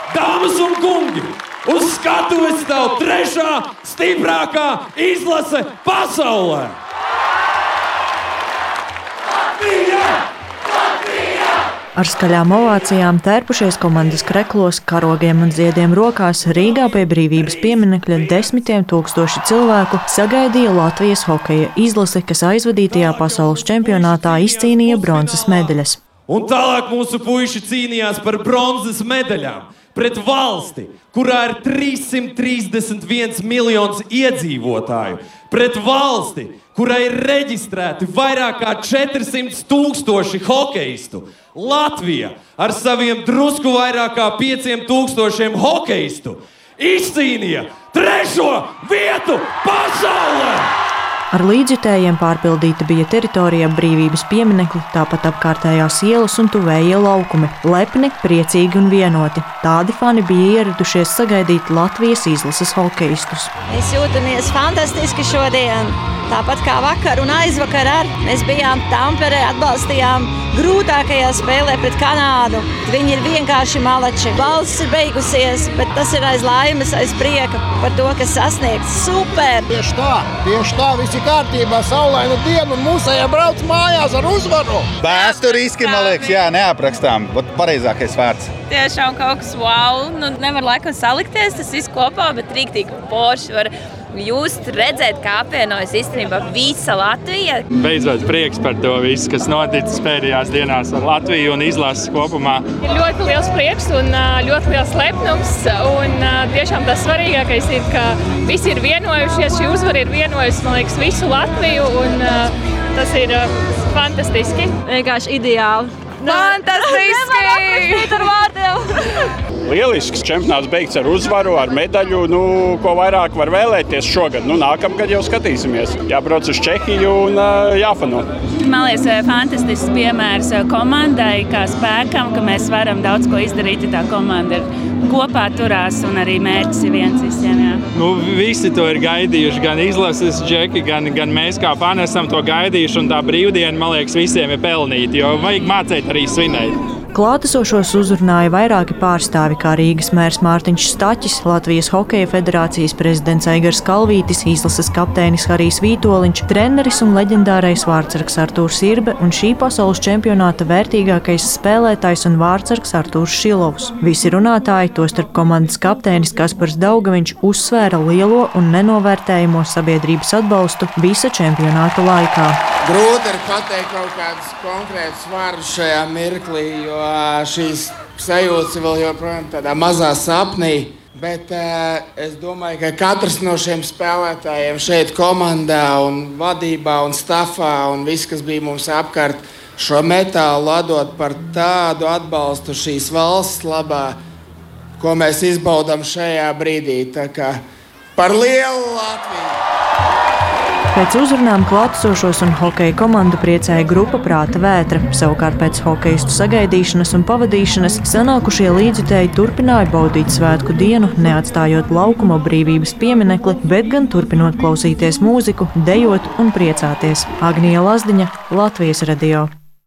Dāmas un kungi, uz skatuves stāv trešā stiprākā izlase pasaulē! Latvija! Latvija! Ar skaļām ovācijām tērpušies komandas kreklos, karogiem un ziediem rokās Rīgā pie Brīvības pieminekļa 10 000 cilvēku sagaidīja Latvijas hokeja izlase, kas aizvadītajā pasaules čempionātā izcīnīja bronzas medaļas. Un tālāk mūsu puiši cīnījās par bronzas medaļām pret valsti, kurā ir 331 miljonus iedzīvotāju, pret valsti, kurā ir reģistrēti vairāk kā 400 000 hokeistu. Latvija ar saviem drusku vairāk kā 5000 hokeistu izcīnīja 3. vietu pasaulē! Ar līdzjutējiem pārpildīta bija teritorija Brīvības pieminekļa, tāpat apkārtējās ielas un tuvējie laukumi. Lepni, priecīgi un vienoti. Tādi fani bija ieradušies sagaidīt Latvijas izlases hokeistus. Mēs jūtamies fantastiski šodien, tāpat kā vakar un aizvakar ar. Mēs bijām Tamperē, atbalstījām grūtākajā spēlē pret Kanādu. Viņi ir vienkārši malači. Balss ir beigusies, bet tas ir aiz laimes, aiz prieka par to, kas sasniegts. Super! Tieši tā, visi kārtībā, saulaina diena un mūsējā brauc mājās ar uzvaru. Vēsturiski, man liekas, jā, neaprakstām. Pareizākais vārds. Tiešām kaut kas wow. Nevar laikam salikties tas viss kopā, bet rīktīgi porši var just redzēt, kā apvienojas īstenībā visa Latvija. Beidzot prieks par to visu, kas noticis pēdējās dienās ar Latviju un izlases kopumā. Ir ļoti liels prieks un ļoti liels lepnums. Un tiešām tas svarīgākais ir, ka visi ir vienojušies. Šī uzvara ir vienojusi, man liekas, visu Latviju. Un tas ir fantastiski. Vienkārši ideāli. Fantastiski! Nevar aprakstīt ar vārdiem! Lielisks čempionāts beigts ar uzvaru, ar medaļu. Ko vairāk var vēlēties šogad? Nākamgad jau skatīsimies. Jābrauc uz Čehiju un jāfano. Man liekas, fantastisks piemērs komandai, kā spēkam, ka mēs varam daudz ko izdarīt, ja tā komanda ir kopā turās un arī mērķis ir viens visiem. Jā. Visi to ir gaidījuši, gan izlases džeki, gan mēs kā fani esam to gaidījuši. Un tā brīvdiena, man liekas, visiem ir pelnīta, jo vajag mācīt arī svinēt. Klātesošos uzrunāja vairāki pārstāvi, kā Rīgas mērs Mārtiņš Staķis, Latvijas Hokeja federācijas prezidents Aigars Kalvītis, izlases kapteinis Harijs Vītoliņš, treneris un leģendārais vārtsargs Artūrs Irbe un šī pasaules čempionāta vērtīgākais spēlētājs un vārtsargs Artūrs Šilovs. Visi runātāji, tostarp komandas kapteinis Kaspars Daugaviņš, uzsvēra lielo un nenovērtējamo sabiedrības atbalstu visa čempionāta laikā. Grūti ir pateikt kaut kādus konkrētus vārdus šajā mirklī, jo šīs sajūtas vēl joprojām tādā mazā sapnī. Bet es domāju, ka katrs no šiem spēlētājiem šeit komandā un vadībā un stafā un viss, kas bija mums apkārt, šo metālu atdot par tādu atbalstu šīs valsts labā, ko mēs izbaudām šajā brīdī. Tā kā par lielu Latviju! Pēc uzrunām klātesošos un hokeja komandu priecēja grupa Prāta Vētra. Savukārt pēc hokeistu sagaidīšanas un pavadīšanas sanākušie līdzjutēji turpināja baudīt svētku dienu, neatstājot laukuma Brīvības pieminekli, bet gan turpinot klausīties mūziku, dejot un priecāties. Agnija Lazdiņa, Latvijas radio.